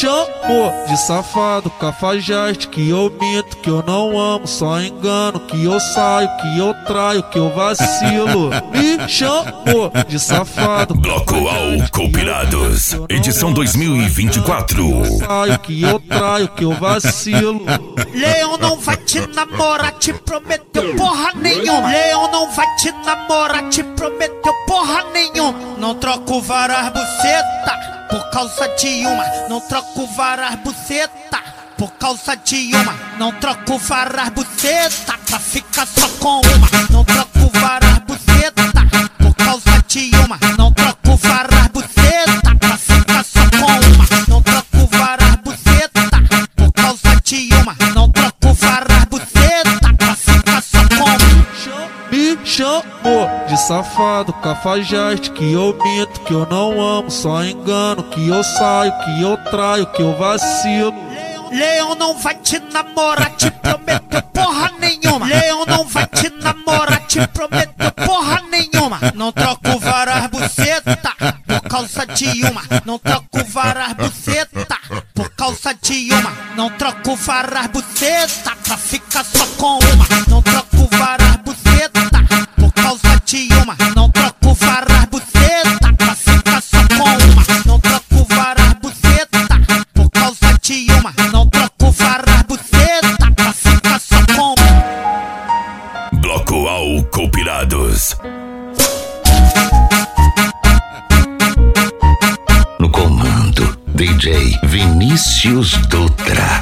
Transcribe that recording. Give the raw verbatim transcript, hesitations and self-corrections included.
chamou de safado, cafajeste, que eu minto, que eu não amo, só engano, que eu saio, que eu traio, que eu vacilo. Me chamou de safado. Bloco Álcool Pirados, edição dois mil e vinte e quatro. Saio, que eu traio, que eu vacilo. Leão não vai te namorar, te prometeu porra nenhuma. Leão não vai te namorar, te prometeu porra nenhuma. Não troco várias buceta por causa de uma. Não troco várias buceta por causa de uma. Não troco várias buceta pra ficar só com uma. Não troco várias buceta por causa de uma. Não troco várias buceta pra ficar só com uma. Não troco várias buceta por causa de uma. Não troco várias buceta pra ficar só com uma. Me chamou de safado, cafajeste, que eu minto, que eu não amo, só engano, que eu saio, que eu traio, que eu vacilo. Leão não vai te namorar, te prometeu porra nenhuma. Leão não vai te namorar, te prometeu porra nenhuma. Não troco várias buceta por causa de uma. Não troco várias buceta por causa de uma. Não troco várias buceta pra ficar só com uma. Não troco várias buceta por causa de uma. Não troco várias buceta pra ficar só com uma. Não troco várias buceta por causa de uma. Não troco várias buceta pra ficar só com uma. Bloco Álcool Pirados. No comando, D J Vinícius Dutra.